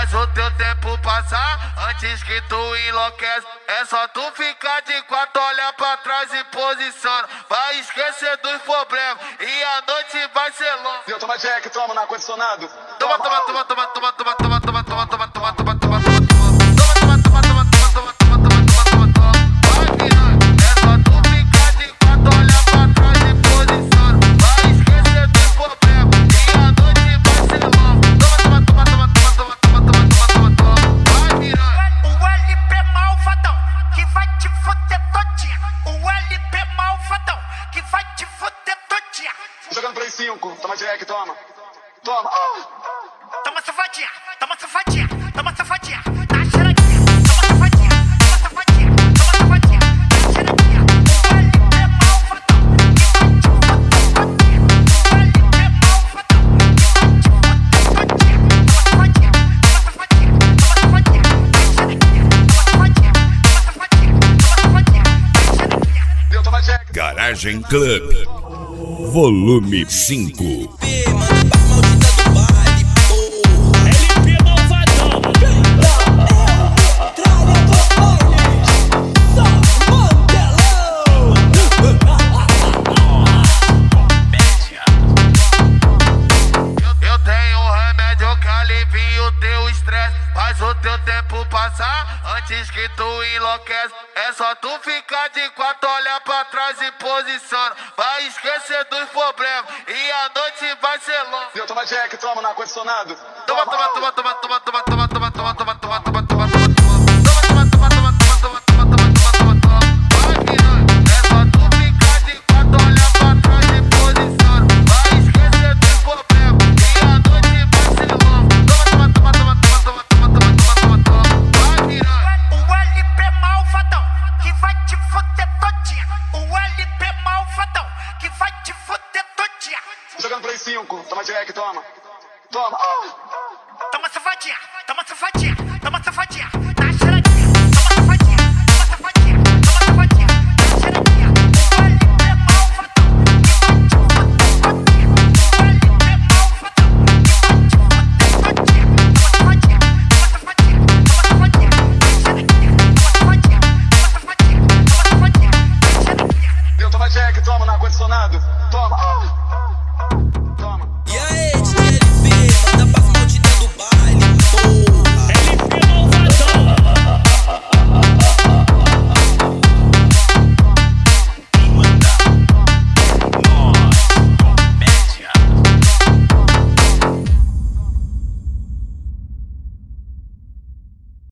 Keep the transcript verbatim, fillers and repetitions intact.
faz o teu tempo passar antes que tu enlouquece. É só tu ficar de quatro, olhar pra trás e posiciona. Vai esquecer dos problemas e a noite vai ser longa. Eu toma Jack, toma no ar-condicionado. Toma, toma, toma, toma, toma, toma, toma, toma, toma, toma, toma, toma, toma. Jogando Play cinco, toma Jack, toma. Toma. Oh. Toma safadinha, toma safadinha, toma safadinha, dá cheiradinha. Toma safadinha, toma safadinha, toma safadinha, dá cheiradinha. O L P é malvadão, que vai te foder todinha. O L P é malvadão, que vai te foder todinha. Toma safadinha, toma safadinha, toma safadinha, dá cheiradinha. Toma safadinha, toma safadinha, toma safadinha, dá cheiradinha. Eu toma Jack. Garagem Club Volume cinco. Eu tenho um remédio que alivia o teu estresse, faz o teu tempo passar antes que tu enlouquece. É só tu ficar de quatro, olhar pra trás e posiciona. Vai esquecer dos problemas e a noite vai ser longa. Eu toma Jack, toma no ar-condicionado. Toma, toma, toma, toma, toma, toma, toma, toma, toma, toma, toma, toma, toma. Jogando Play cinco, toma Jack, toma. Toma. Oh. Toma safadinha, toma safadinha, toma safadinha.